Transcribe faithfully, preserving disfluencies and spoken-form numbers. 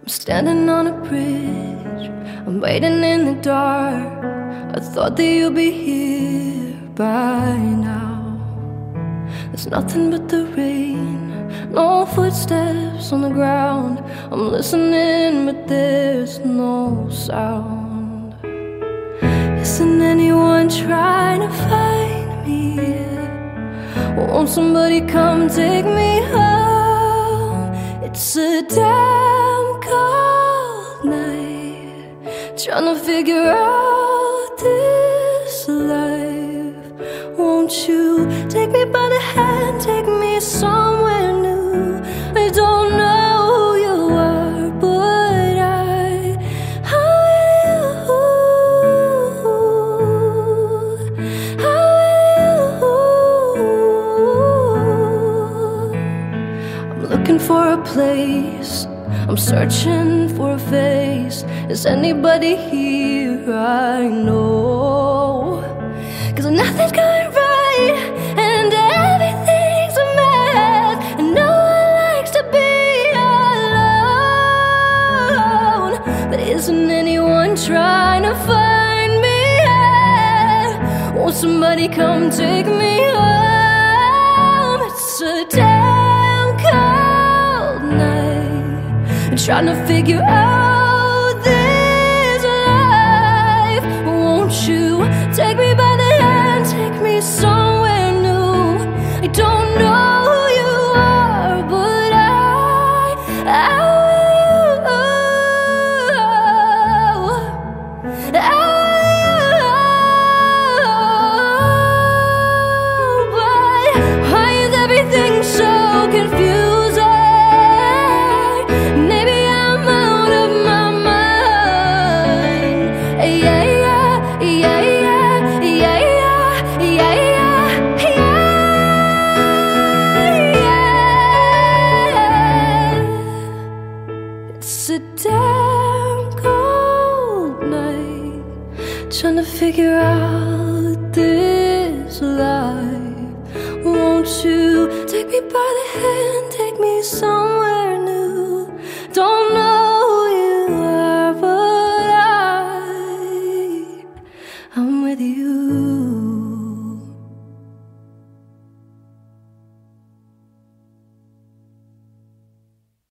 I'm standing on a bridge, I'm waiting in the dark. I thought that you'd be here by now. There's nothing but the rain, no footsteps on the ground. I'm listening but there's no sound. Isn't anyone trying to find me? Won't somebody come take me home? It's a damn cold night, trying to figure out this life. Won't you take me by the hand, take me somewhere new? I don't know who you are, but I, how will you, how will you? I'm looking for a place, I'm searching for a face. Is anybody here I know? 'Cause nothing's going right and everything's a mess, and no one likes to be alone. But isn't anyone trying to find me? Won't somebody come take me home? It's a damn cold night, trying to figure out this life. Won't you take me by the hand, take me somewhere new? I don't know who you are, but I, I will, I will. But why is everything so confusing? Maybe I'm out of my mind. Yeah, yeah, yeah, yeah, yeah, yeah, yeah, yeah. It's a damn cold night, trying to figure out this life. Won't you take me by the hand, take me somewhere?